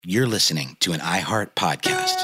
You're listening to an iHeart podcast.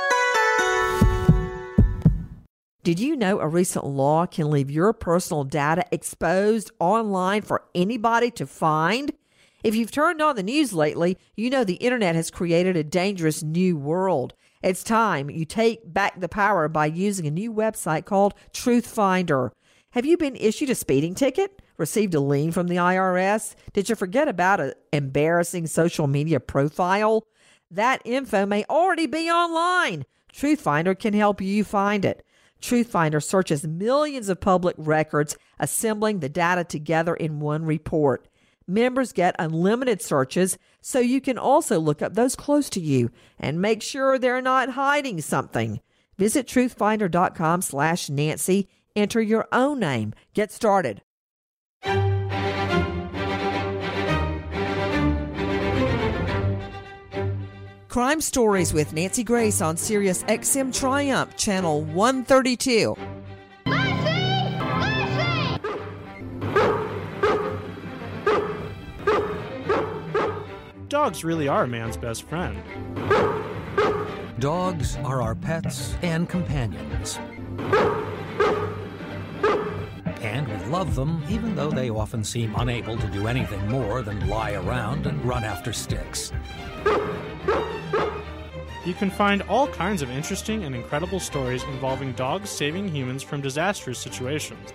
Did you know a recent law can leave your personal data exposed online for anybody to find? If you've turned on the news lately, you know the internet has created a dangerous new world. It's time you take back the power by using a new website called Truth Finder. Have you been issued a speeding ticket? Received a lien from the IRS? Did you forget about an embarrassing social media profile? That info may already be online. Truth Finder can help you find it. Truth Finder searches millions of public records, assembling the data together in one report. Members get unlimited searches, so you can also look up those close to you and make sure they're not hiding something. Visit truthfinder.com/Nancy. Enter your own name. Get started. Crime Stories with Nancy Grace on Sirius XM Triumph, Channel 132. Dogs really are man's best friend. Dogs are our pets and companions. And we love them, even though they often seem unable to do anything more than lie around and run after sticks. You can find all kinds of interesting and incredible stories involving dogs saving humans from disastrous situations.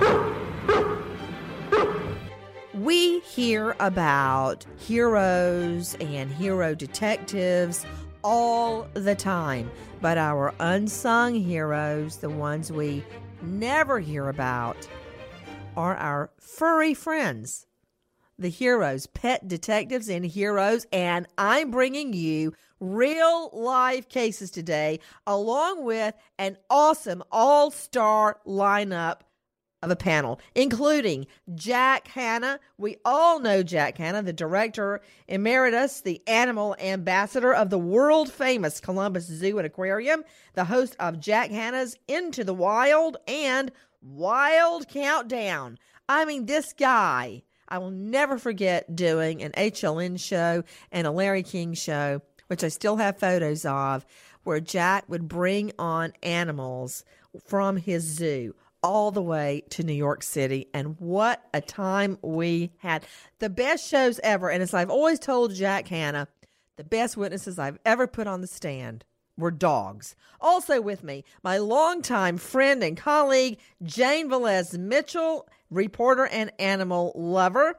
We hear about heroes and hero detectives all the time, but our unsung heroes, the ones we never hear about, are our furry friends, the heroes, pet detectives and heroes, and I'm bringing you real life cases today, along with an awesome all-star lineup of a panel, including Jack Hanna. We all know Jack Hanna, the director emeritus, the animal ambassador of the world-famous Columbus Zoo and Aquarium, the host of Jack Hanna's Into the Wild and Wild Countdown. I mean, this guy, I will never forget doing an HLN show and a Larry King show, which I still have photos of, where Jack would bring on animals from his zoo all the way to New York City. And what a time we had. The best shows ever. And as I've always told Jack Hanna, the best witnesses I've ever put on the stand were dogs. Also with me, my longtime friend and colleague, Jane Velez Mitchell, reporter and animal lover.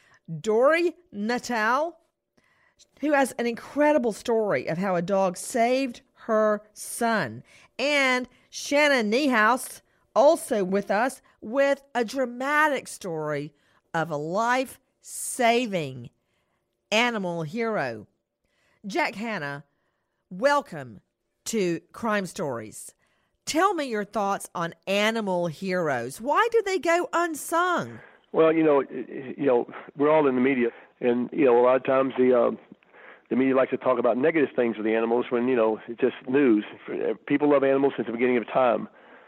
Dory Natal, who has an incredible story of how a dog saved her son. And Shannon Niehaus, also with us, with a dramatic story of a life-saving animal hero. Jack Hanna, welcome to Crime Stories. Tell me your thoughts on animal heroes. Why do they go unsung? Well, we're all in the media, and a lot of times the media likes to talk about negative things with the animals when it's just news. People love animals since the beginning of time.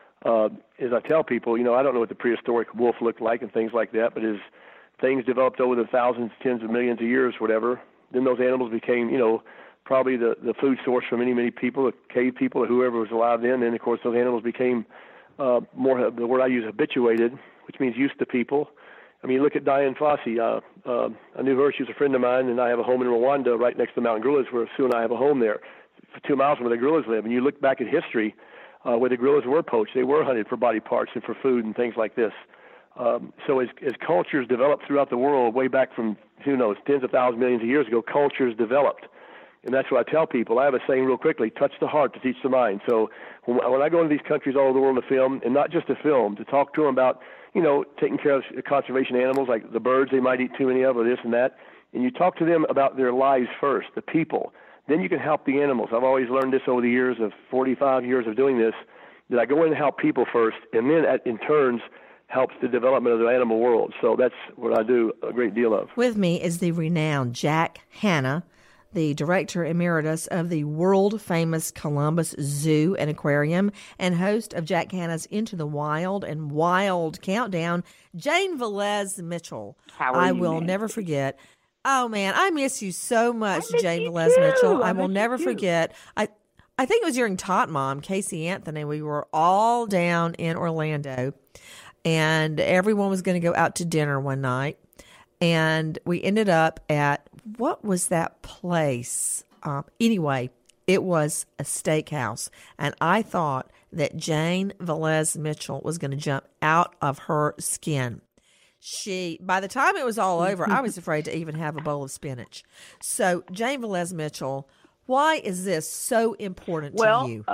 As I tell people, I don't know what the prehistoric wolf looked like and things like that, but as things developed over the thousands, tens of millions of years, whatever, then those animals became, probably the food source for many, many people, the cave people, or whoever was alive then. And, of course, those animals became more, the word I use, habituated, which means used to people. I mean, look at Diane Fossey. I knew her. She was a friend of mine, and I have a home in Rwanda right next to the mountain gorillas where Sue and I have a home there, 2 miles from where the gorillas live. And you look back at history, where the gorillas were poached. They were hunted for body parts and for food and things like this. So as cultures developed throughout the world, way back from, who knows, tens of thousands, millions of years ago, cultures developed. And that's what I tell people. I have a saying real quickly, touch the heart to teach the mind. So when I go into these countries all over the world to film, and not just to film, to talk to them about, taking care of conservation animals like the birds they might eat too many of or this and that, and you talk to them about their lives first, the people, then you can help the animals. I've always learned this over the years of 45 years of doing this, that I go in and help people first, and then in turns helps the development of the animal world. So that's what I do a great deal of. With me is the renowned Jack Hanna, the director emeritus of the world-famous Columbus Zoo and Aquarium and host of Jack Hanna's Into the Wild and Wild Countdown, Jane Velez Mitchell. How are I you, will Nancy? never forget Oh, man, I miss you so much, miss Jane you Velez too. Mitchell. I I will miss you never too. forget. I think it was during Tot Mom, Casey Anthony. We were all down in Orlando, and everyone was going to go out to dinner one night. And we ended up at, what was that place? Anyway, it was a steakhouse. And I thought that Jane Velez Mitchell was going to jump out of her skin. By the time it was all over, I was afraid to even have a bowl of spinach. So, Jane Velez Mitchell, why is this so important to you?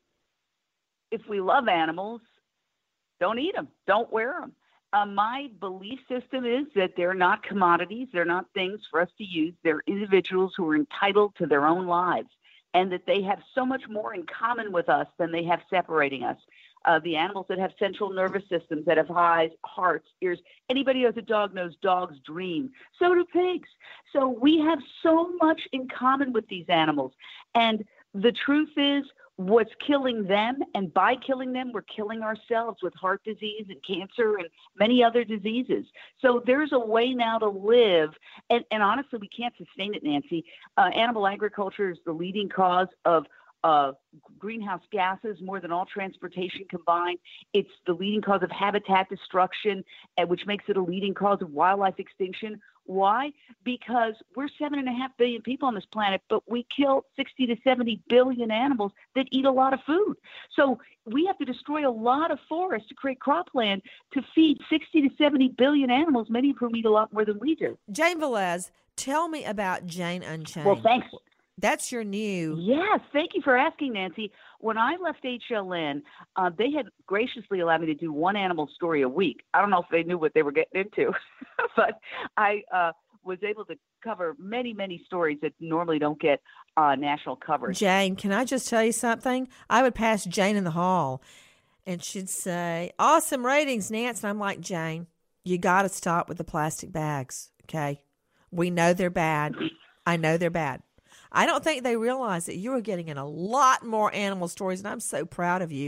If we love animals, don't eat them. Don't wear them. My belief system is that they're not commodities. They're not things for us to use. They're individuals who are entitled to their own lives, and that they have so much more in common with us than they have separating us. The animals that have central nervous systems, that have eyes, hearts, ears. Anybody who has a dog knows dogs dream. So do pigs. So we have so much in common with these animals. And the truth is, what's killing them, and by killing them, we're killing ourselves with heart disease and cancer and many other diseases. So there's a way now to live. And honestly, we can't sustain it, Nancy. Animal agriculture is the leading cause of greenhouse gases, more than all transportation combined. It's the leading cause of habitat destruction, which makes it a leading cause of wildlife extinction. Why? Because we're 7.5 billion people on this planet, but we kill 60 to 70 billion animals that eat a lot of food. So we have to destroy a lot of forests to create cropland to feed 60 to 70 billion animals, many of whom eat a lot more than we do. Jane Velez, tell me about Jane Unchained. Well, thanks. That's your new. Yes, thank you for asking, Nancy. When I left HLN, they had graciously allowed me to do one animal story a week. I don't know if they knew what they were getting into, but I was able to cover many, many stories that normally don't get national coverage. Jane, can I just tell you something? I would pass Jane in the hall, and she'd say, "Awesome ratings, Nance." And I'm like, "Jane, you got to stop with the plastic bags, okay? We know they're bad. I know they're bad." I don't think they realize that you are getting in a lot more animal stories, and I'm so proud of you.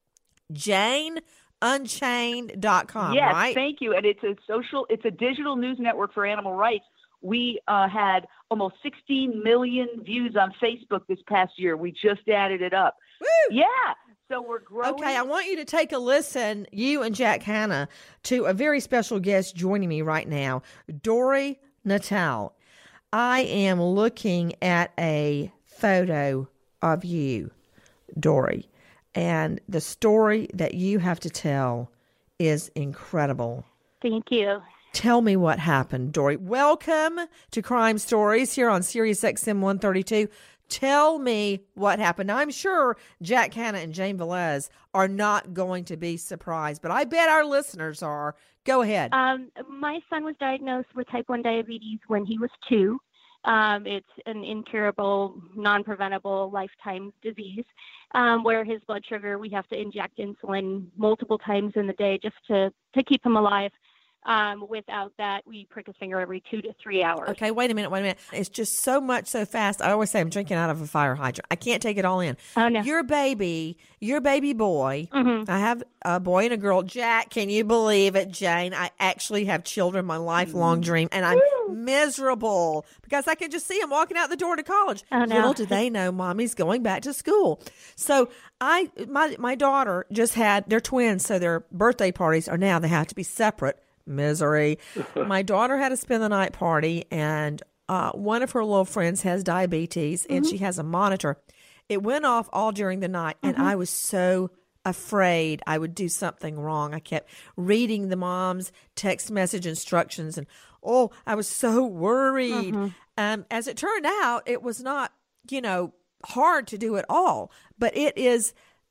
JaneUnchained.com, yes, right? Thank you. And it's a digital news network for animal rights. We had almost 16 million views on Facebook this past year. We just added it up. Woo! Yeah. So we're growing. Okay, I want you to take a listen, you and Jack Hanna, to a very special guest joining me right now, Dory Natal. I am looking at a photo of you, Dory, and the story that you have to tell is incredible. Thank you. Tell me what happened, Dory. Welcome to Crime Stories here on Sirius XM 132. Tell me what happened. Now, I'm sure Jack Hanna and Jane Velez are not going to be surprised, but I bet our listeners are. Go ahead. My son was diagnosed with type 1 diabetes when he was 2. It's an incurable, non-preventable lifetime disease where his blood sugar, we have to inject insulin multiple times in the day just to keep him alive. Without that, we prick his finger every 2 to 3 hours. Okay, wait a minute. It's just so much so fast. I always say I'm drinking out of a fire hydrant. I can't take it all in. Oh, no. Your baby boy, Mm-hmm. I have a boy and a girl. Jack, can you believe it, Jane? I actually have children, my lifelong dream, and I'm miserable because I can just see him walking out the door to college. Oh, no. Little do they know mommy's going back to school. So my daughter just had, they're twins, so their birthday parties are now, they have to be separate. Misery. My daughter had a spend the night party, and one of her little friends has diabetes, and she has a monitor. It went off all during the night, and I was so afraid I would do something wrong. I kept reading the mom's text message instructions, and I was so worried. As it turned out, it was not, hard to do at all, but it is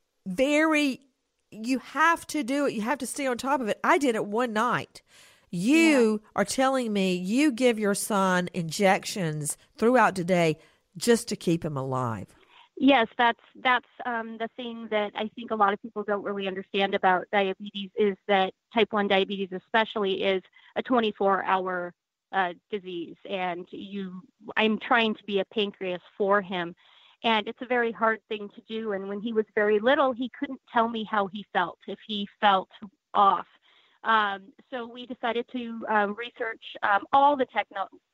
you have to do it. You have to stay on top of it. I did it one night. You are telling me you give your son injections throughout the day just to keep him alive. Yes, that's the thing that I think a lot of people don't really understand about diabetes is that type 1 diabetes especially is a 24-hour disease. And I'm trying to be a pancreas for him. And it's a very hard thing to do. And when he was very little, he couldn't tell me how he felt, if he felt off. So we decided to research all the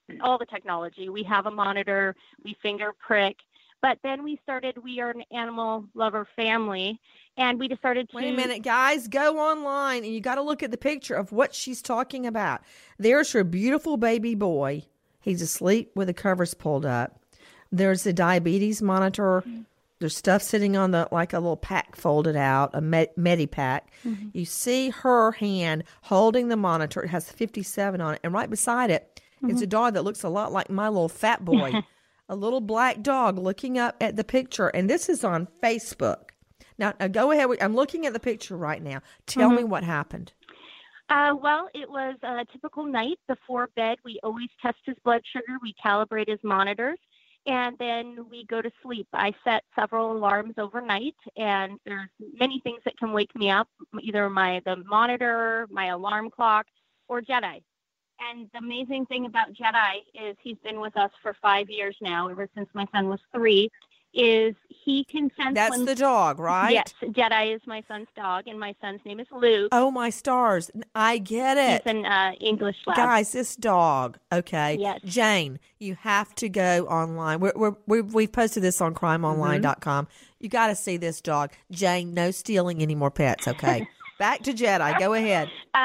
all the technology. We have a monitor, we finger prick, but then we are an animal lover family, and we decided to... Wait a minute, guys, go online, and you got to look at the picture of what she's talking about. There's her beautiful baby boy. He's asleep with the covers pulled up. There's the diabetes monitor. There's stuff sitting on like a little pack folded out, a Medipack. Mm-hmm. You see her hand holding the monitor. It has 57 on it. And right beside it is a dog that looks a lot like my little fat boy, a little black dog looking up at the picture. And this is on Facebook. Now go ahead. I'm looking at the picture right now. Tell me what happened. Well, it was a typical night before bed. We always test his blood sugar. We calibrate his monitors. And then we go to sleep. I set several alarms overnight, and there's many things that can wake me up, either the monitor, my alarm clock, or Jedi. And the amazing thing about Jedi is he's been with us for 5 years now, ever since my son was 3, is he can sense... That's the dog, right? Yes, Jedi is my son's dog, and my son's name is Luke. Oh, my stars. I get it. He's an English lab. Guys, this dog, okay. Yes. Jane, you have to go online. We've posted this on crimeonline.com. You got to see this dog. Jane, no stealing any more pets, okay? Back to Jedi. Go ahead.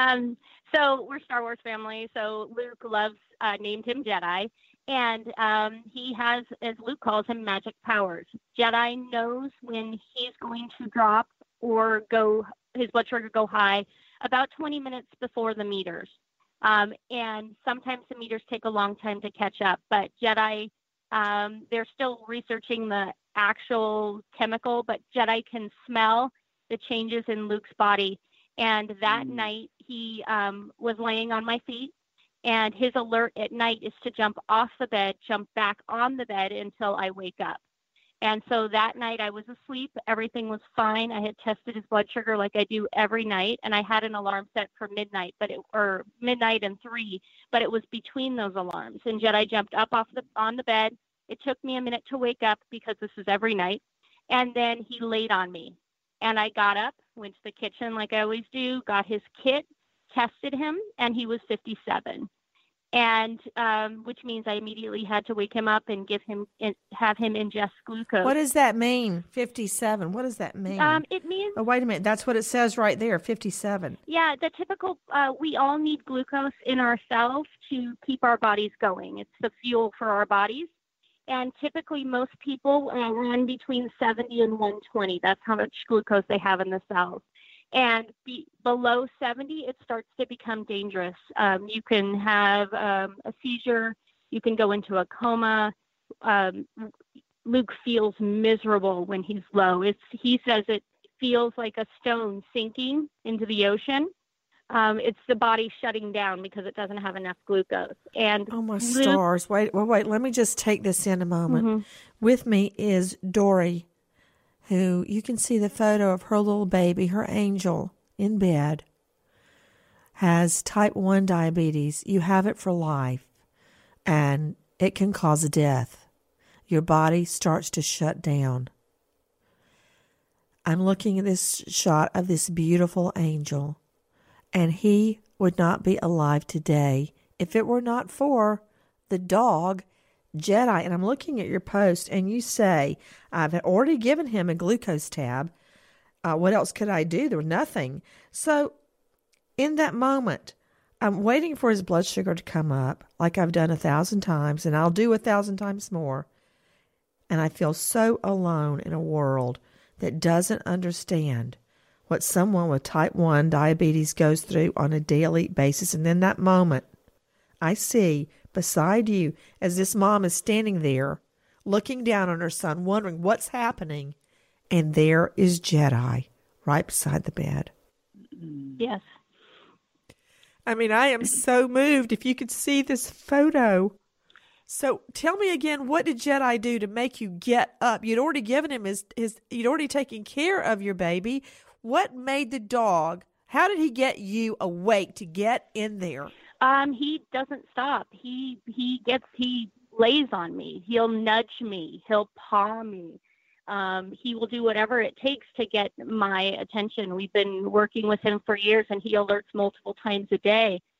So we're Star Wars family, so Luke named him Jedi. And he has, as Luke calls him, magic powers. Jedi knows when he's going to drop or his blood sugar go high about 20 minutes before the meters. And sometimes the meters take a long time to catch up. But Jedi, they're still researching the actual chemical, but Jedi can smell the changes in Luke's body. And that night, he was laying on my feet. And his alert at night is to jump off the bed, jump back on the bed until I wake up. And so that night I was asleep. Everything was fine. I had tested his blood sugar like I do every night. And I had an alarm set for midnight, or midnight and 3, but it was between those alarms. And Jedi jumped up on the bed. It took me a minute to wake up because this is every night. And then he laid on me. And I got up, went to the kitchen like I always do, got his kit, tested him, and he was 57. And which means I immediately had to wake him up and have him ingest glucose. What does that mean, 57? What does that mean? It means... Oh, wait a minute. That's what it says right there, 57. Yeah, the typical... we all need glucose in our cells to keep our bodies going. It's the fuel for our bodies. And typically most people run between 70 and 120. That's how much glucose they have in the cells. And below 70, it starts to become dangerous. You can have a seizure. You can go into a coma. Luke feels miserable when he's low. He says it feels like a stone sinking into the ocean. It's the body shutting down because it doesn't have enough glucose. And oh, my stars. Wait. Let me just take this in a moment. With me is Dory, who you can see the photo of her little baby, her angel, in bed, has type 1 diabetes. You have it for life, and it can cause death. Your body starts to shut down. I'm looking at this shot of this beautiful angel, and he would not be alive today if it were not for the dog Jedi. And I'm looking at your post, and you say, I've already given him a glucose tab. What else could I do? There was nothing. So in that moment, I'm waiting for his blood sugar to come up like I've done 1,000 times, and I'll do 1,000 times more. And I feel so alone in a world that doesn't understand what someone with type 1 diabetes goes through on a daily basis. And in that moment, I see beside you, as this mom is standing there, looking down on her son, wondering what's happening, and there is Jedi right beside the bed. Yes. I mean, I am so moved. If you could see this photo. So tell me again, what did Jedi do to make you get up? You'd already given him you'd already taken care of your baby. What made the dog, how did he get you awake to get in there? He doesn't stop. He lays on me. He'll nudge me. He'll paw me. He will do whatever it takes to get my attention. We've been working with him for years, and he alerts multiple times a day.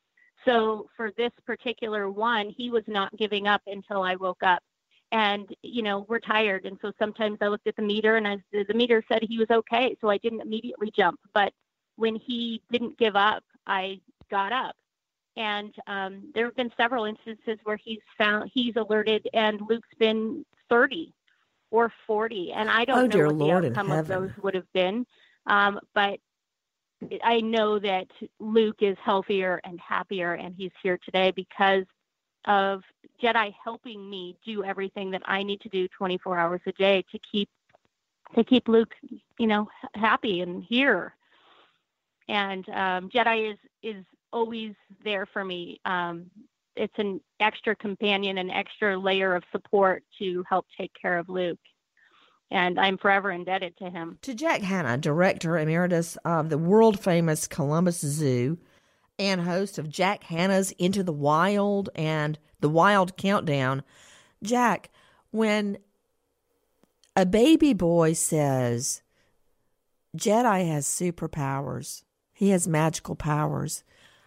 So for this particular one, he was not giving up until I woke up. And, we're tired. And so sometimes I looked at the meter, and the meter said he was okay. So I didn't immediately jump. But when he didn't give up, I got up. And there have been several instances where he's alerted, and Luke's been 30 or 40. And I don't know what the outcome of those would have been. But I know that Luke is healthier and happier, and he's here today because of Jedi helping me do everything that I need to do 24 hours a day to keep Luke, happy and here. And Jedi is always there for me. It's an extra companion, an extra layer of support to help take care of Luke. And I'm forever indebted to him. To Jack Hanna, Director Emeritus of the world-famous Columbus Zoo and host of Jack Hanna's Into the Wild and the Wild Countdown. Jack, when a baby boy says, Jedi has superpowers, he has magical powers,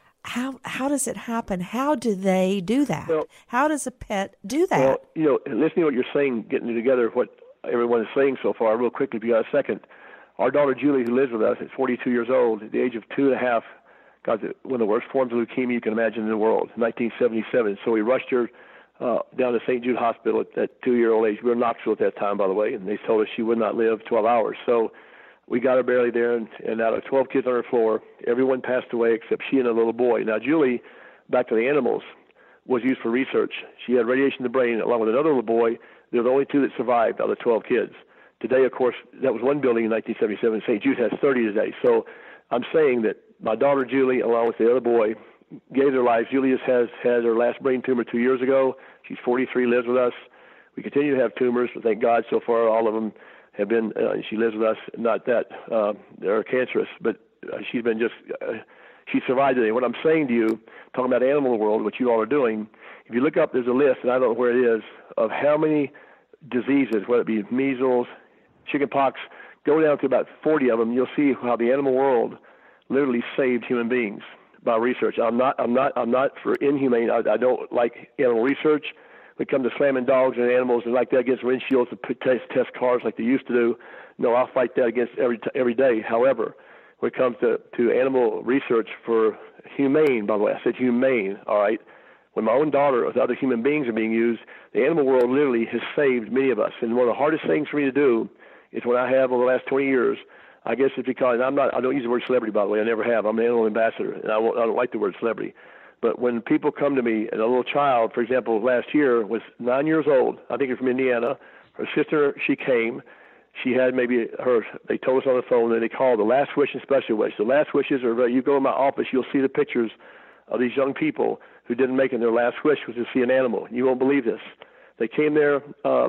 how does it happen? How do they do that? Well, how does a pet do that? Well, listening to what you're saying, getting together what everyone is saying so far, real quickly, if you got a second. Our daughter Julie, who lives with us, is 42 years old. At the age of 2.5, got one of the worst forms of leukemia you can imagine in the world, 1977. So we rushed her down to St. Jude Hospital at that 2-year-old age. We were in Knoxville at that time, by the way, and they told us she would not live 12 hours. So we got her barely there, and out of 12 kids on her floor, everyone passed away except she and a little boy. Now, Julie, back to the animals, was used for research. She had radiation in the brain along with another little boy. They were the only 2 that survived out of the 12 kids. Today, of course, that was one building in 1977. St. Jude has 30 today. So I'm saying that my daughter Julie, along with the other boy, gave their lives. Julie has had her last brain tumor 2 years ago. She's 43, lives with us. We continue to have tumors, but thank God so far all of them have been, she lives with us. Not that they're cancerous, but she's been just, she survived today. What I'm saying to you, talking about animal world, what you all are doing, if you look up, there's a list, and I don't know where it is, of how many diseases, whether it be measles, chickenpox, go down to about 40 of them. You'll see how the animal world literally saved human beings by research. I'm not for inhumane. I don't like animal research. When it comes to slamming dogs and animals and like that against windshields to test cars like they used to do, no, I'll fight that against every day. However, when it comes to animal research for humane, by the way, I said humane, all right, when my own daughter or other human beings are being used, the animal world literally has saved many of us. And one of the hardest things for me to do is when I have over the last 20 years, I guess it's because I don't use the word celebrity, by the way. I never have. I'm an animal ambassador, and I don't like the word celebrity. But when people come to me, and a little child, for example, last year was 9 years old. I think it's from Indiana. Her sister, she came. She had they told us on the phone, and they called the Last Wish and Special Wish. The Last Wishes are, you go in my office, you'll see the pictures of these young people who didn't make it. Their last wish was to see an animal. You won't believe this. They came there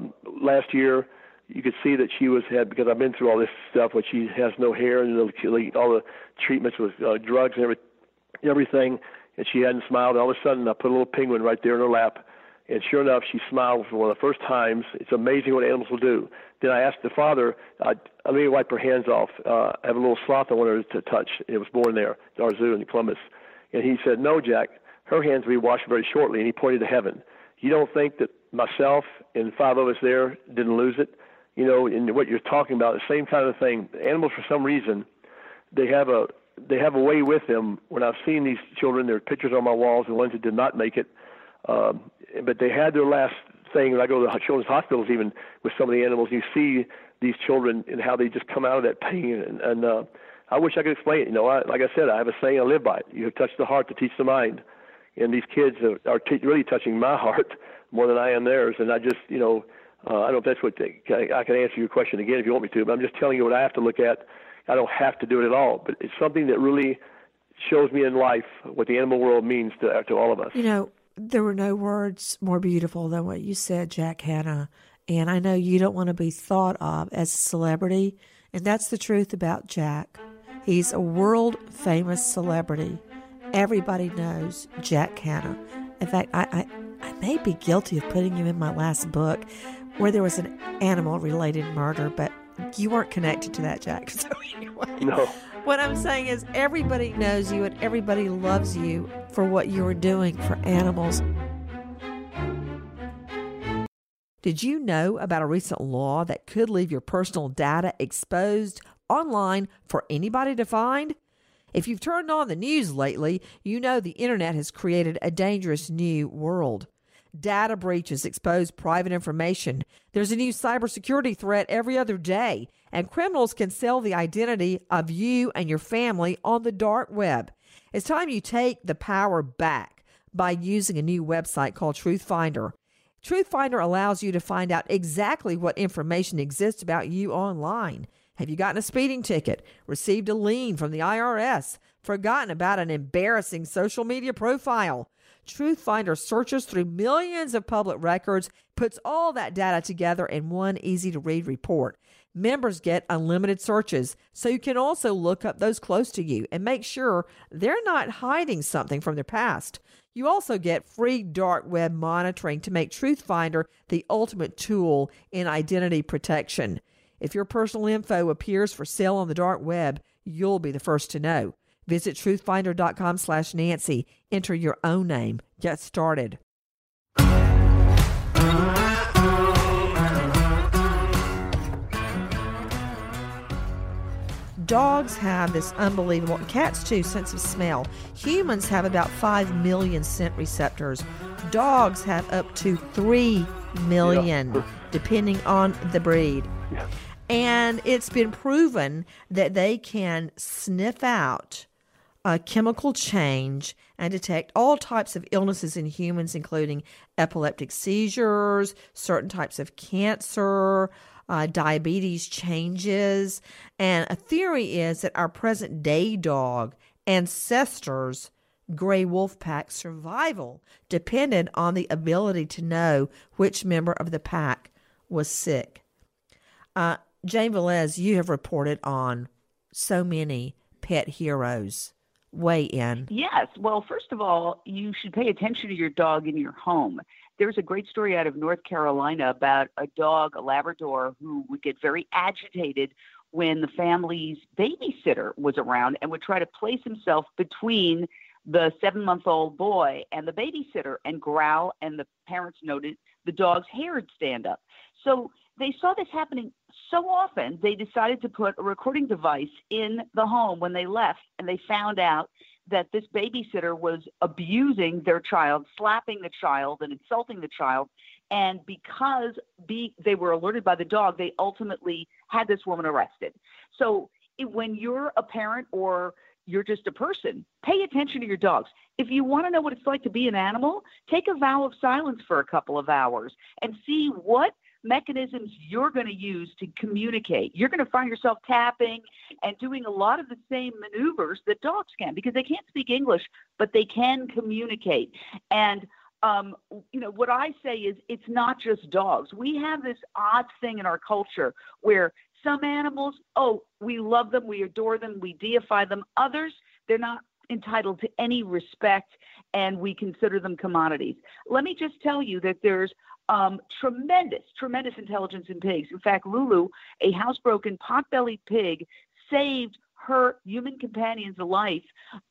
last year. You could see that she had, because I've been through all this stuff, but she has no hair and all the treatments with drugs and everything, and she hadn't smiled. And all of a sudden, I put a little penguin right there in her lap, and sure enough, she smiled for one of the first times. It's amazing what animals will do. Then I asked the father, let me wipe her hands off. I have a little sloth I want her to touch. It was born there at our zoo in Columbus. And he said, no, Jack, her hands will be washed very shortly, and he pointed to heaven. You don't think that myself and 5 of us there didn't lose it? In what you're talking about, the same kind of thing. Animals, for some reason, they have a way with them. When I've seen these children, there are pictures on my walls, the ones that did not make it, but they had their last thing. When I go to children's hospitals, even with some of the animals, you see these children and how they just come out of that pain. And I wish I could explain it. Like I said, I have a saying I live by it. You have touched the heart to teach the mind. And these kids are really touching my heart more than I am theirs. And I just, I don't know if that's what I can answer your question again if you want me to, but I'm just telling you what I have to look at. I don't have to do it at all, but it's something that really shows me in life what the animal world means to all of us. There were no words more beautiful than what you said, Jack Hanna. And I know you don't want to be thought of as a celebrity, and that's the truth about Jack. He's a world-famous celebrity. Everybody knows Jack Hanna. In fact, I may be guilty of putting him in my last book where there was an animal-related murder, but you weren't connected to that, Jack. So anyway, no. What I'm saying is everybody knows you and everybody loves you for what you're doing for animals. Did you know about a recent law that could leave your personal data exposed online for anybody to find? If you've turned on the news lately, you know the internet has created a dangerous new world. Data breaches expose private information. There's a new cybersecurity threat every other day, and criminals can sell the identity of you and your family on the dark web. It's time you take the power back by using a new website called TruthFinder. TruthFinder allows you to find out exactly what information exists about you online. Have you gotten a speeding ticket, received a lien from the IRS, forgotten about an embarrassing social media profile? TruthFinder searches through millions of public records, puts all that data together in one easy-to-read report. Members get unlimited searches, so you can also look up those close to you and make sure they're not hiding something from their past. You also get free dark web monitoring to make TruthFinder the ultimate tool in identity protection. If your personal info appears for sale on the dark web, you'll be the first to know. Visit truthfinder.com/Nancy. Enter your own name. Get started. Dogs have this unbelievable, cats too, sense of smell. Humans have about 5 million scent receptors. Dogs have up to 3 million, depending on the breed. Yeah. And it's been proven that they can sniff out a chemical change and detect all types of illnesses in humans, including epileptic seizures, certain types of cancer, diabetes changes. And a theory is that our present day dog ancestors' gray wolf pack survival depended on the ability to know which member of the pack was sick. Jane Velez, you have reported on so many pet heroes. Weigh in. Yes. Well, first of all, you should pay attention to your dog in your home. There's a great story out of North Carolina about a dog, a Labrador, who would get very agitated when the family's babysitter was around and would try to place himself between the 7-month-old boy and the babysitter and growl, and the parents noted the dog's hair would stand up. So they saw this happening so often, they decided to put a recording device in the home when they left, and they found out that this babysitter was abusing their child, slapping the child and insulting the child. And because they were alerted by the dog, they ultimately had this woman arrested. So when you're a parent or you're just a person, pay attention to your dogs. If you want to know what it's like to be an animal, take a vow of silence for a couple of hours and see what mechanisms you're going to use to communicate. You're going to find yourself tapping and doing a lot of the same maneuvers that dogs can, because they can't speak English, but they can communicate. And what I say is it's not just dogs. We have this odd thing in our culture where some animals, we love them, we adore them, we deify them. Others, they're not entitled to any respect, and we consider them commodities. Let me just tell you that there's tremendous intelligence in pigs. In fact, Lulu, a housebroken pot-bellied pig, saved her human companion's life.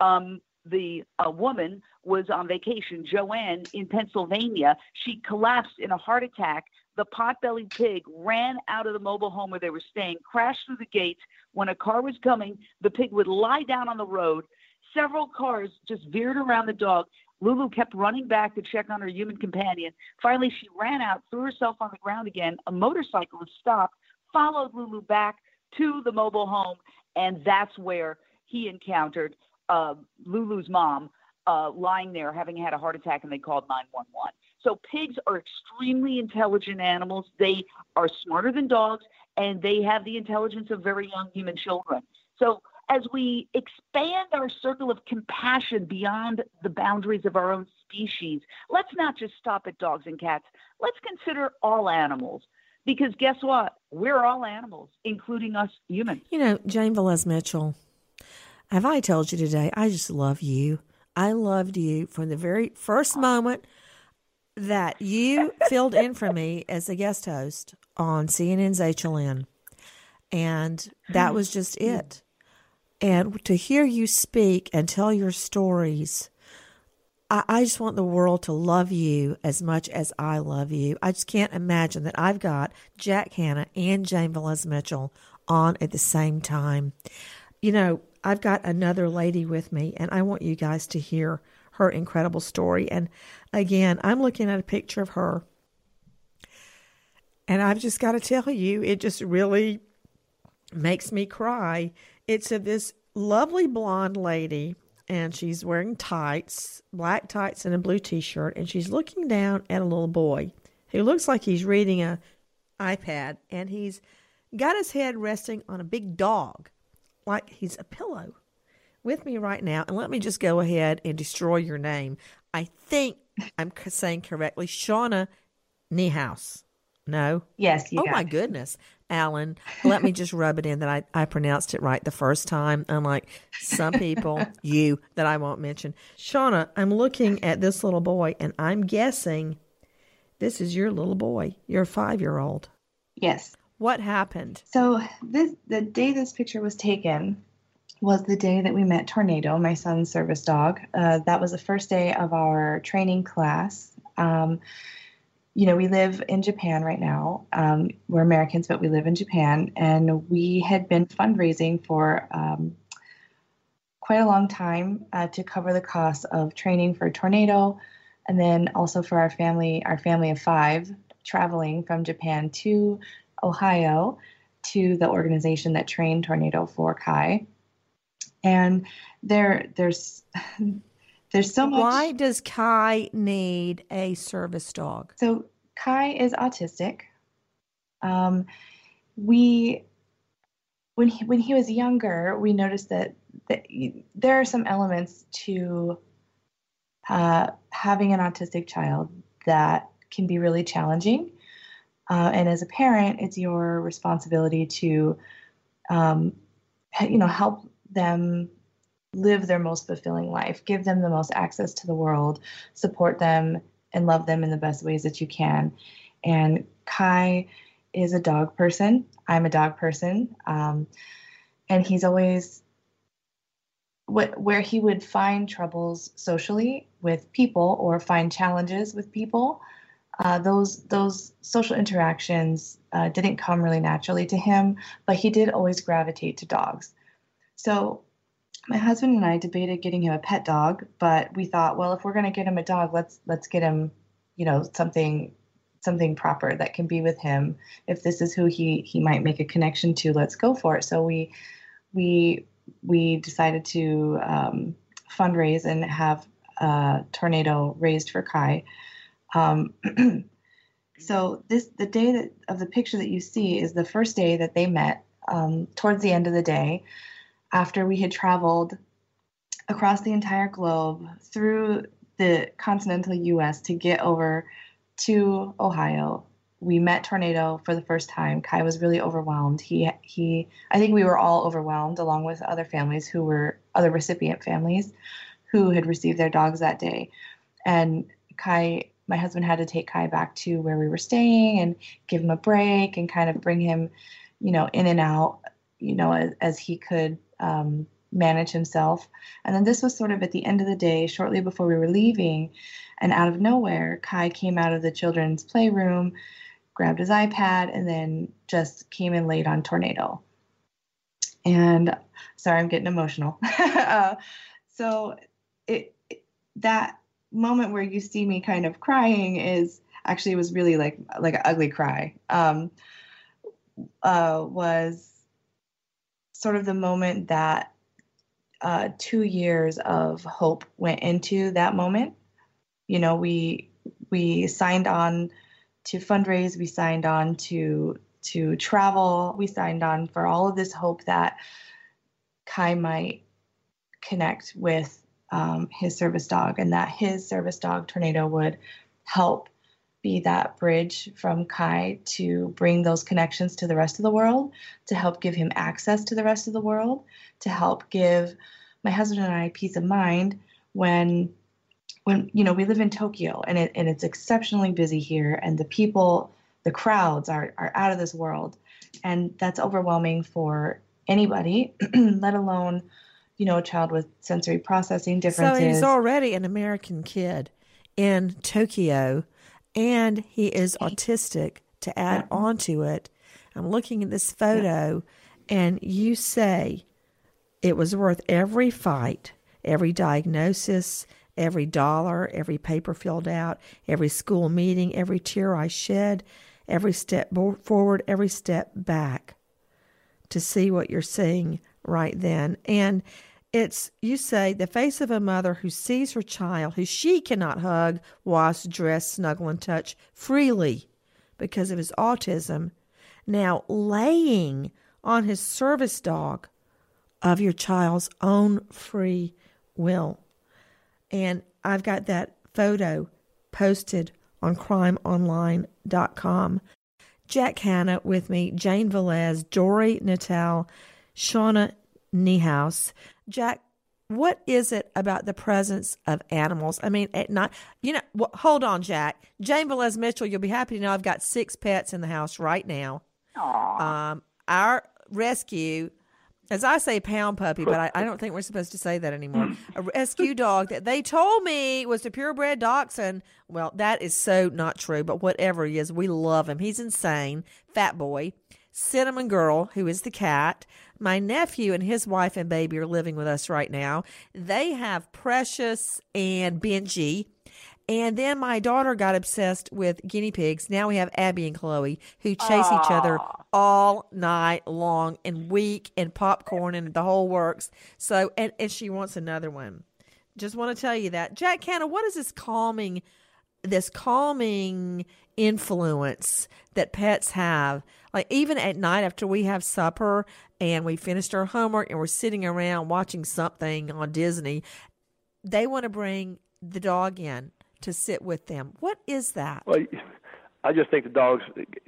The woman was on vacation, Joanne, in Pennsylvania. She collapsed in a heart attack. The pot-bellied pig ran out of the mobile home where they were staying, crashed through the gates. When a car was coming, the pig would lie down on the road. Several cars just veered around the dog. Lulu kept running back to check on her human companion. Finally, she ran out, threw herself on the ground again. A motorcyclist stopped, followed Lulu back to the mobile home, and that's where he encountered Lulu's mom lying there, having had a heart attack, and they called 911. So pigs are extremely intelligent animals. They are smarter than dogs, and they have the intelligence of very young human children. So as we expand our circle of compassion beyond the boundaries of our own species, let's not just stop at dogs and cats. Let's consider all animals, because guess what? We're all animals, including us humans. You know, Jane Velez Mitchell, have I told you today, I just love you. I loved you from the very first moment that you filled in for me as a guest host on CNN's HLN. And that was just it. And to hear you speak and tell your stories, I just want the world to love you as much as I love you. I just can't imagine that I've got Jack Hanna and Jane Velez Mitchell on at the same time. You know, I've got another lady with me, and I want you guys to hear her incredible story. And again, I'm looking at a picture of her, and I've just got to tell you, it just really makes me cry. It's of this lovely blonde lady, and she's wearing tights, black tights and a blue T-shirt, and she's looking down at a little boy who looks like he's reading an iPad, and he's got his head resting on a big dog, like he's a pillow. With me right now, and let me just go ahead and destroy your name. I think I'm saying correctly, Shauna Niehaus. No? Yes, you got my it. Goodness. Alan, let me just rub it in that I pronounced it right the first time, unlike some people, you, that I won't mention. Shauna, I'm looking at this little boy, and I'm guessing this is your little boy, your 5-year-old. Yes. What happened? So the day this picture was taken was the day that we met Tornado, my son's service dog. That was the first day of our training class. You know, we live in Japan right now. We're Americans, but we live in Japan. And we had been fundraising for quite a long time to cover the costs of training for Tornado. And then also for our family of 5, traveling from Japan to Ohio to the organization that trained Tornado for Kai. And there's so much. Why does Kai need a service dog? So Kai is autistic. When he was younger, we noticed that there are some elements to having an autistic child that can be really challenging. And as a parent, it's your responsibility to, help them live their most fulfilling life, give them the most access to the world, support them, and love them in the best ways that you can. And Kai is a dog person. I'm a dog person. And he's always, where he would find troubles socially with people or find challenges with people, those social interactions didn't come really naturally to him, but he did always gravitate to dogs. So my husband and I debated getting him a pet dog, but we thought, well, if we're going to get him a dog, let's get him, something proper that can be with him. If this is who he might make a connection to, let's go for it. So we decided to fundraise and have Tornado raised for Kai. So the day of the picture that you see is the first day that they met, towards the end of the day, after we had traveled across the entire globe through the continental U.S. to get over to Ohio. We met Tornado for the first time. Kai was really overwhelmed. I think we were all overwhelmed, along with other families other recipient families who had received their dogs that day. And Kai, my husband had to take Kai back to where we were staying and give him a break and kind of bring him, in and out, as he could manage himself. And then this was sort of at the end of the day, shortly before we were leaving, and out of nowhere, Kai came out of the children's playroom, grabbed his iPad, and then just came in late on Tornado. And sorry, I'm getting emotional. So that moment where you see me kind of crying it was really like an ugly cry, was sort of the moment that 2 years of hope went into that moment. We signed on to fundraise, we signed on to travel, we signed on for all of this hope that Kai might connect with his service dog, and that his service dog Tornado would help be that bridge from Kai to bring those connections to the rest of the world, to help give him access to the rest of the world, to help give my husband and I peace of mind when we live in Tokyo and it's exceptionally busy here, and the crowds are out of this world, and that's overwhelming for anybody, let alone, a child with sensory processing differences. So he's already an American kid in Tokyo, and he is autistic to add on to it. I'm looking at this photo, and you say it was worth every fight, every diagnosis, every dollar, every paper filled out, every school meeting, every tear I shed, every step forward, every step back to see what you're seeing right then. And you say, the face of a mother who sees her child, who she cannot hug, wash, dress, snuggle, and touch freely because of his autism, now laying on his service dog of your child's own free will. And I've got that photo posted on crimeonline.com. Jack Hanna with me, Jane Velez, Dory Natal, Shauna Niehaus. Jack, what is it about the presence of animals? I mean, at night, hold on, Jack. Jane Velez Mitchell, you'll be happy to know I've got 6 pets in the house right now. Our rescue, as I say pound puppy, but I don't think we're supposed to say that anymore. A rescue dog that they told me was a purebred dachshund. Well, that is so not true, but whatever he is, we love him. He's insane. Fat boy. Cinnamon Girl, who is the cat. My nephew and his wife and baby are living with us right now. They have Precious and Benji. And then my daughter got obsessed with guinea pigs. Now we have Abby and Chloe, who chase each other all night long, and week and popcorn and the whole works. So, and she wants another one. Just want to tell you that. Jack Hanna, what is this calming influence that pets have? Like, even at night after we have supper and we finished our homework and we're sitting around watching something on Disney, they want to bring the dog in to sit with them. What is that? Well, I just think the dogs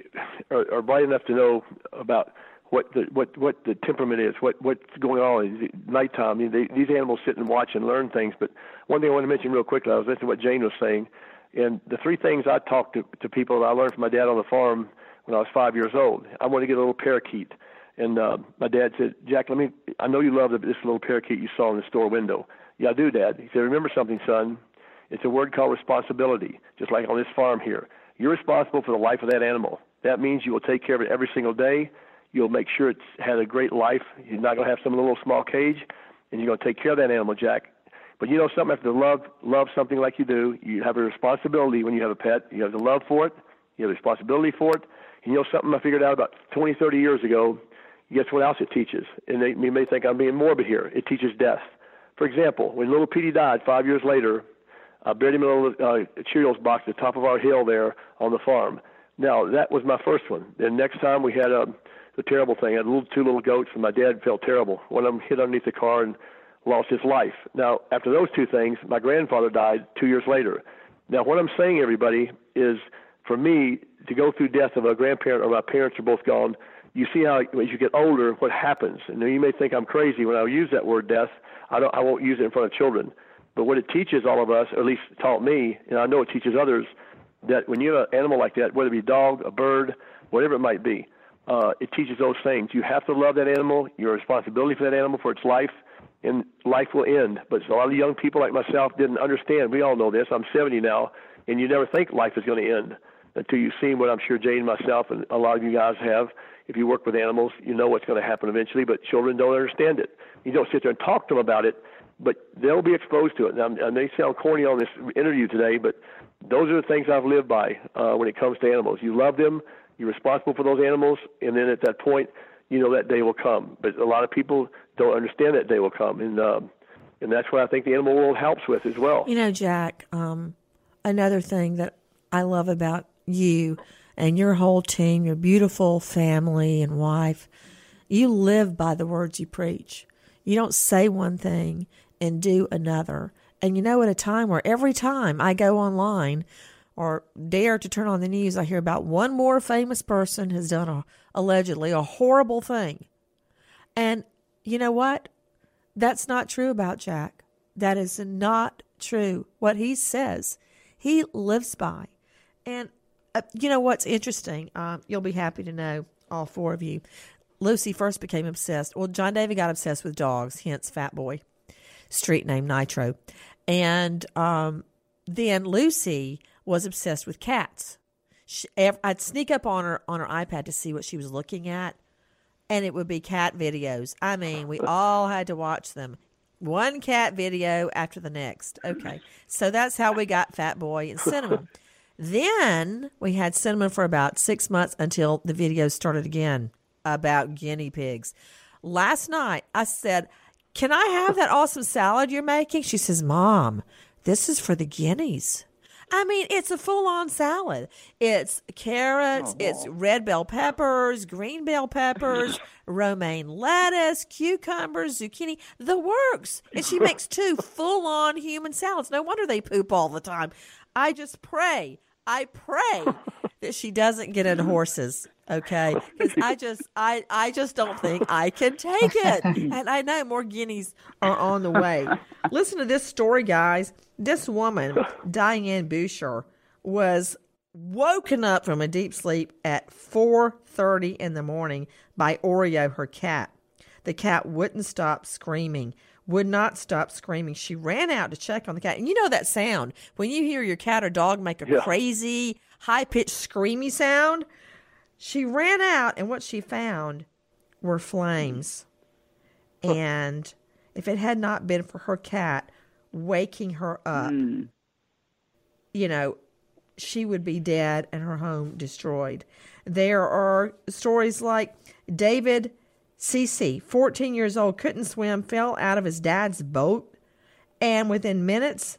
are bright enough to know about what the temperament is, what's going on at nighttime. I mean, these animals sit and watch and learn things. But one thing I want to mention real quickly, I was listening to what Jane was saying, and the 3 things I talked to people that I learned from my dad on the farm when I was 5 years old. I wanted to get a little parakeet. And my dad said, Jack, I know you love this little parakeet you saw in the store window. Yeah, I do, Dad. He said, remember something, son. It's a word called responsibility, just like on this farm here. You're responsible for the life of that animal. That means you will take care of it every single day. You'll make sure it's had a great life. You're not going to have some in a little small cage, and you're going to take care of that animal, Jack. But you know something, after love something like you do, you have a responsibility when you have a pet. You have the love for it. You have the responsibility for it. And you know something I figured out about 20, 30 years ago? Guess what else it teaches? And you may think I'm being morbid here. It teaches death. For example, when little Petey died 5 years later, I buried him in a little Cheerios box at the top of our hill there on the farm. Now, that was my first one. Then next time we had the terrible thing. I had 2 little goats, and my dad felt terrible. One of them hit underneath the car and lost his life. Now, after those 2 things, my grandfather died 2 years later. Now, what I'm saying, everybody, is for me to go through death of a grandparent or my parents are both gone, you see how as you get older, what happens. And you may think I'm crazy when I use that word death. I won't use it in front of children. But what it teaches all of us, or at least taught me, and I know it teaches others, that when you have an animal like that, whether it be a dog, a bird, whatever it might be, it teaches those things. You have to love that animal. Your responsibility for that animal, for its life, and life will end. But a lot of young people like myself didn't understand. We all know this. I'm 70 now, and you never think life is going to end until you've seen what I'm sure Jane, myself, and a lot of you guys have. If you work with animals, you know what's going to happen eventually, but children don't understand it. You don't sit there and talk to them about it, but they'll be exposed to it. Now, I may sound corny on this interview today, but those are the things I've lived by when it comes to animals. You love them, you're responsible for those animals, and then at that point, you know that day will come. But a lot of people don't understand that day will come, and that's what I think the animal world helps with as well. You know, Jack, another thing that I love about you and your whole team, your beautiful family and wife, you live by the words you preach. You don't say one thing and do another. And you know, at a time where every time I go online or dare to turn on the news, I hear about one more famous person has done allegedly a horrible thing. And you know what? That's not true about Jack. That is not true. What he says, he lives by. And you know what's interesting? You'll be happy to know, all 4 of you. Lucy first became obsessed. Well, John David got obsessed with dogs, hence Fat Boy, street name Nitro. And then Lucy was obsessed with cats. I'd sneak up on her iPad to see what she was looking at, and it would be cat videos. I mean, we all had to watch them. One cat video after the next. Okay, so that's how we got Fat Boy and Cinnamon. Then we had Cinnamon for about 6 months until the videos started again about guinea pigs. Last night, I said, "Can I have that awesome salad you're making?" She says, "Mom, this is for the guineas." I mean, it's a full-on salad. It's carrots, it's red bell peppers, green bell peppers, romaine lettuce, cucumbers, zucchini, the works. And she makes 2 full-on human salads. No wonder they poop all the time. I pray that she doesn't get into horses, okay? Because I just don't think I can take it. And I know more guineas are on the way. Listen to this story, guys. This woman, Diane Boucher, was woken up from a deep sleep at 4:30 in the morning by Oreo, her cat. The cat wouldn't stop screaming. Would not stop screaming. She ran out to check on the cat. And you know that sound when you hear your cat or dog make a crazy, high-pitched, screamy sound? She ran out, and what she found were flames. And if it had not been for her cat waking her up, you know, she would be dead and her home destroyed. There are stories like David CC, 14 years old, couldn't swim, fell out of his dad's boat, and within minutes,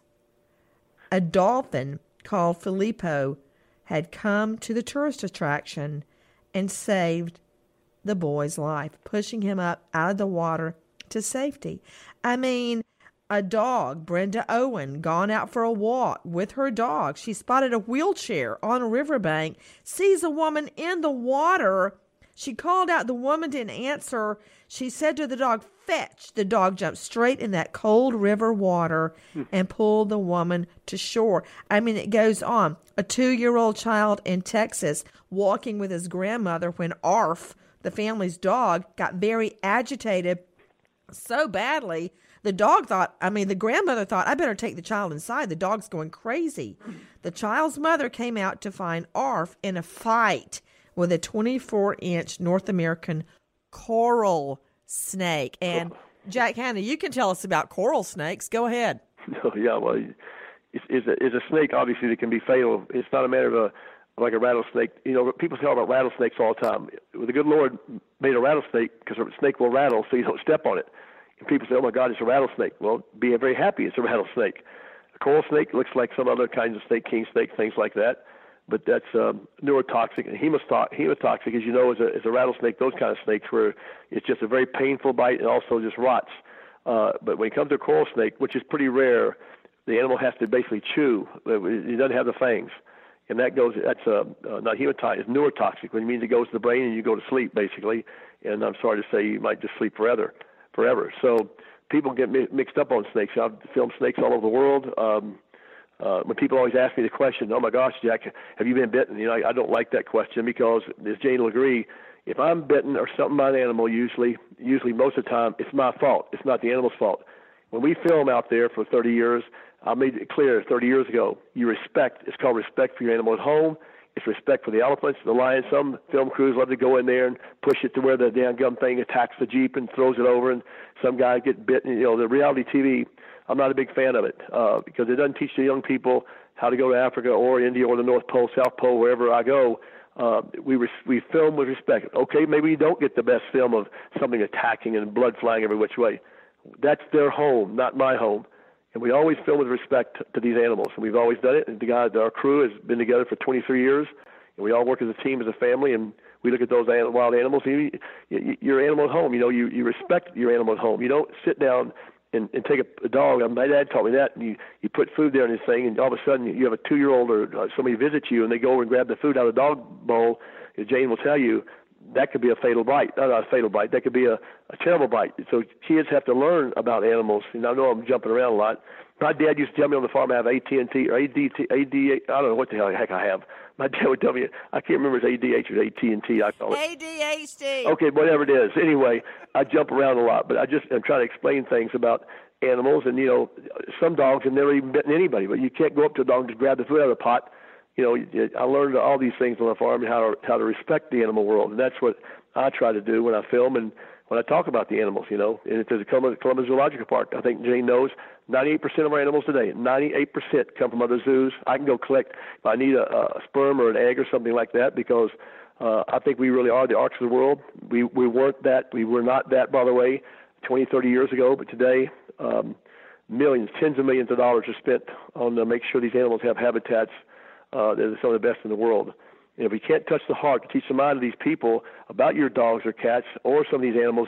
a dolphin called Filippo had come to the tourist attraction and saved the boy's life, pushing him up out of the water to safety. I mean, a dog, Brenda Owen, gone out for a walk with her dog. She spotted a wheelchair on a riverbank, sees a woman in the water. She called out. The woman didn't answer. She said to the dog, "Fetch." The dog jumped straight in that cold river water and pulled the woman to shore. I mean, it goes on. A 2-year-old child in Texas walking with his grandmother when Arf, the family's dog, got very agitated so badly. The grandmother thought, "I better take the child inside. The dog's going crazy." The child's mother came out to find Arf in a fight with a 24-inch North American coral snake. And Jack Hanna, you can tell us about coral snakes. Go ahead. Oh, yeah, well, it's a snake, obviously, that can be fatal. It's not a matter of like a rattlesnake. You know, people talk about rattlesnakes all the time. The good Lord made a rattlesnake because a snake will rattle so you don't step on it. And people say, "Oh, my God, it's a rattlesnake." Well, be very happy it's a rattlesnake. A coral snake looks like some other kinds of snake, king snake, things like that. But that's neurotoxic. And hemotoxic, as you know, is a rattlesnake, those kind of snakes where it's just a very painful bite and also just rots. But when it comes to a coral snake, which is pretty rare, the animal has to basically chew. It doesn't have the fangs. And that's not hematite, it's neurotoxic, which means it goes to the brain and you go to sleep, basically. And I'm sorry to say you might just sleep forever. So people get mixed up on snakes. I've filmed snakes all over the world. When people always ask me the question, "Oh my gosh, Jack, have you been bitten?" You know, I don't like that question because, as Jane will agree, if I'm bitten or something by an animal, usually most of the time, it's my fault. It's not the animal's fault. When we film out there for 30 years, I made it clear 30 years ago, it's called respect for your animal at home. It's respect for the elephants, the lions. Some film crews love to go in there and push it to where the damn gum thing attacks the Jeep and throws it over, and some guy get bitten. You know, the reality TV, I'm not a big fan of it because it doesn't teach the young people how to go to Africa or India or the North Pole, South Pole, wherever I go. We film with respect. Okay, maybe you don't get the best film of something attacking and blood flying every which way. That's their home, not my home. And we always film with respect to these animals, and we've always done it. And our crew has been together for 23 years, and we all work as a team, as a family, and we look at those wild animals. Your animal at home, you know, you respect your animal at home. You don't sit down and take a dog. My dad taught me that. And you put food there in this thing, and all of a sudden you have a 2-year-old or somebody visits you, and they go over and grab the food out of the dog bowl. As Jane will tell you, that could be a fatal bite. Not a fatal bite. That could be a terrible bite. So kids have to learn about animals. And I know I'm jumping around a lot. My dad used to tell me on the farm I have AT&T or ADT, I don't know what the heck I have. My dad would tell me, I can't remember if it's ADH or AT&T. I call it ADHD. Okay, whatever it is. Anyway, I jump around a lot, but I'm trying to explain things about animals. And, some dogs have never even bitten anybody, but you can't go up to a dog and just grab the food out of the pot. I learned all these things on the farm and how to respect the animal world. And that's what I try to do when I film and when I talk about the animals, And if there's a Columbus Zoological Park, I think Jane knows 98% of our animals today, 98% come from other zoos. I can go collect if I need a sperm or an egg or something like that because I think we really are the arcs of the world. We weren't that. We were not that, by the way, 20, 30 years ago. But today, millions, tens of millions of dollars are spent on to make sure these animals have habitats that are some of the best in the world. And if we can't touch the heart to teach the mind of these people about your dogs or cats or some of these animals,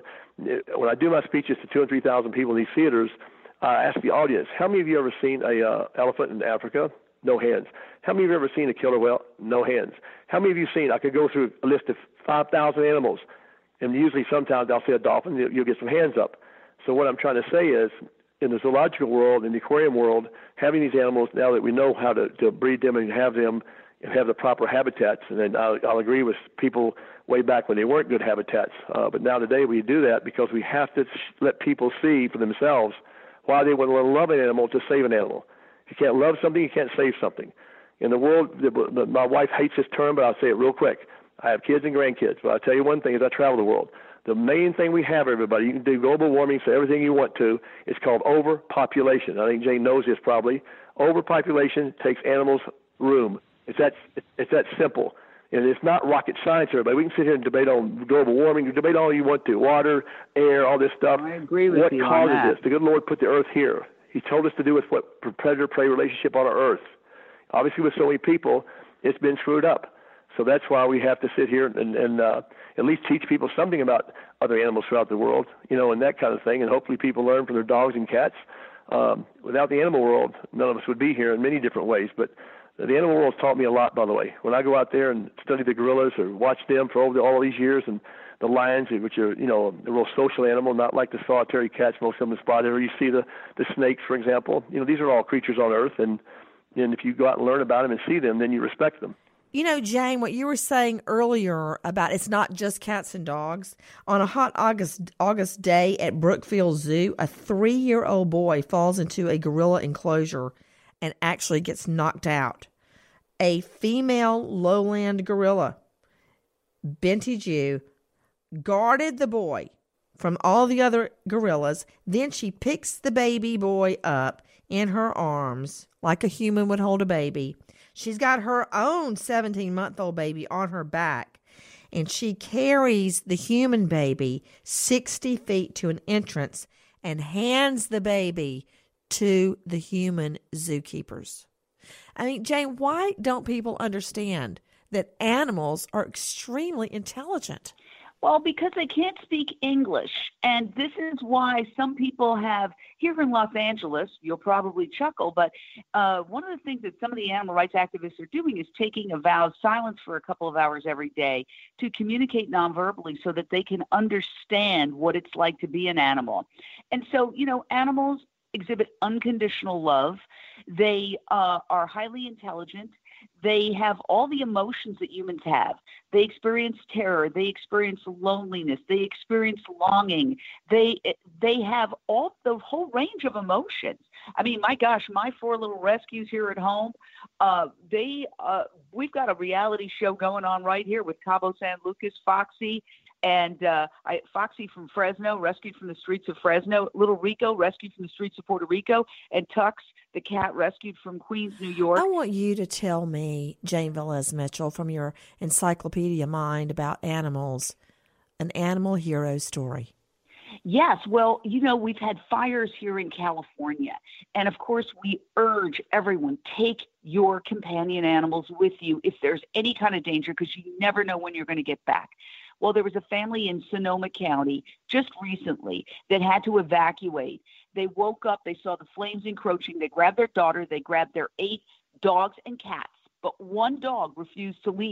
when I do my speeches to 2,000 and 3,000 people in these theaters, I ask the audience, how many of you ever seen a elephant in Africa? No hands. How many of you ever seen a killer whale? No hands. How many of you seen, I could go through a list of 5,000 animals, and usually sometimes I'll say a dolphin, you'll get some hands up. So what I'm trying to say is, in the zoological world, in the aquarium world, having these animals, now that we know how to breed them and have the proper habitats, and then I'll agree with people way back when they weren't good habitats. But now today we do that because we have to let people see for themselves why they would love an animal to save an animal. If you can't love something, you can't save something. In the world, my wife hates this term, but I'll say it real quick. I have kids and grandkids, but I'll tell you one thing as I travel the world. The main thing we have, everybody, you can do global warming, say everything you want to. It's called overpopulation. I think Jane knows this probably. Overpopulation takes animals' room. It's that simple. And it's not rocket science, everybody. We can sit here and debate on global warming. You debate all you want to, water, air, all this stuff. I agree with you on that. What causes this? The good Lord put the earth here. He told us to do with what predator-prey relationship on our earth. Obviously, with so many people, it's been screwed up. So that's why we have to sit here and at least teach people something about other animals throughout the world, and that kind of thing. And hopefully people learn from their dogs and cats. Without the animal world, none of us would be here in many different ways. But the animal world has taught me a lot, by the way. When I go out there and study the gorillas or watch them for all these years, and the lions, which are, a real social animal, not like the solitary cats most of them spot there. You see the snakes, for example. These are all creatures on Earth, and if you go out and learn about them and see them, then you respect them. Jane, what you were saying earlier about it's not just cats and dogs. On a hot August day at Brookfield Zoo, a 3-year-old boy falls into a gorilla enclosure and actually gets knocked out. A female lowland gorilla, Binti Jew, guarded the boy from all the other gorillas. Then she picks the baby boy up in her arms like a human would hold a baby. She's got her own 17-month-old baby on her back, and she carries the human baby 60 feet to an entrance and hands the baby to the human zookeepers. I mean, Jane, why don't people understand that animals are extremely intelligent? Well, because they can't speak English. And this is why some people have, here in Los Angeles, you'll probably chuckle, but one of the things that some of the animal rights activists are doing is taking a vow of silence for a couple of hours every day to communicate nonverbally so that they can understand what it's like to be an animal. And so, animals exhibit unconditional love. They are highly intelligent. They have all the emotions that humans have. They experience terror. They experience loneliness. They experience longing. They have all the whole range of emotions. I mean, my gosh, my 4 little rescues here at home, we've got a reality show going on right here with Cabo San Lucas, Foxy, and Foxy from Fresno, rescued from the streets of Fresno. Little Rico, rescued from the streets of Puerto Rico. And Tux, the cat, rescued from Queens, New York. I want you to tell me, Jane Velez Mitchell, from your encyclopedia mind about animals, an animal hero story. Yes. Well, we've had fires here in California. And, of course, we urge everyone, take your companion animals with you if there's any kind of danger, because you never know when you're going to get back. Well, there was a family in Sonoma County just recently that had to evacuate. They woke up, they saw the flames encroaching, they grabbed their daughter, they grabbed their 8 dogs and cats, but one dog refused to leave.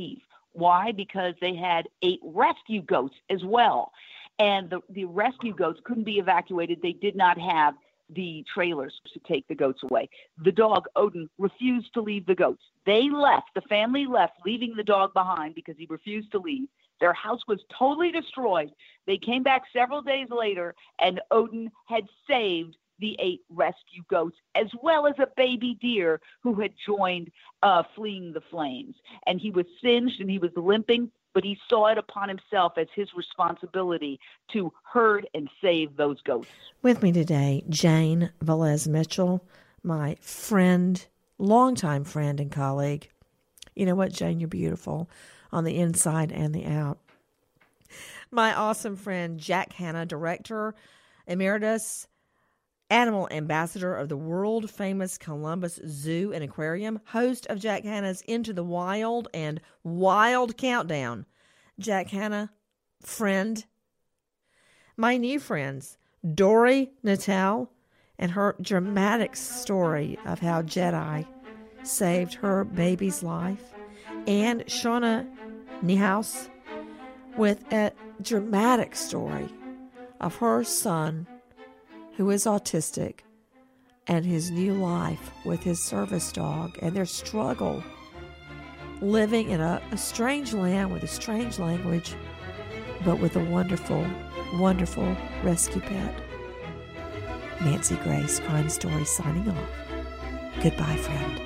Why? Because they had 8 rescue goats as well. And the rescue goats couldn't be evacuated. They did not have the trailers to take the goats away. The dog, Odin, refused to leave the goats. They left. The family left, leaving the dog behind because he refused to leave. Their house was totally destroyed. They came back several days later, and Odin had saved the 8 rescue goats, as well as a baby deer who had joined fleeing the flames. And he was singed and he was limping, but he saw it upon himself as his responsibility to herd and save those goats. With me today, Jane Velez Mitchell, my friend, longtime friend and colleague. You know what, Jane? You're beautiful on the inside and the out. My awesome friend, Jack Hanna, Director Emeritus, Animal Ambassador of the world-famous Columbus Zoo and Aquarium, host of Jack Hanna's Into the Wild and Wild Countdown. Jack Hanna, friend. My new friends, Dory Natal and her dramatic story of how Jedi saved her baby's life, and Shauna Niehaus with a dramatic story of her son who is autistic and his new life with his service dog and their struggle living in a strange land with a strange language, but with a wonderful, wonderful rescue pet. Nancy Grace, Crime Story, signing off. Goodbye, friend.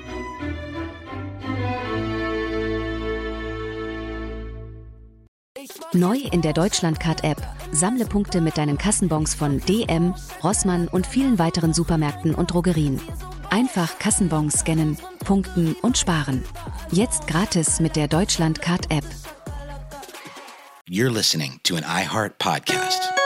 Neu in der Deutschlandcard-App. Sammle Punkte mit deinen Kassenbons von DM, Rossmann und vielen weiteren Supermärkten und Drogerien. Einfach Kassenbons scannen, punkten und sparen. Jetzt gratis mit der Deutschlandcard-App. You're listening to an iHeart podcast.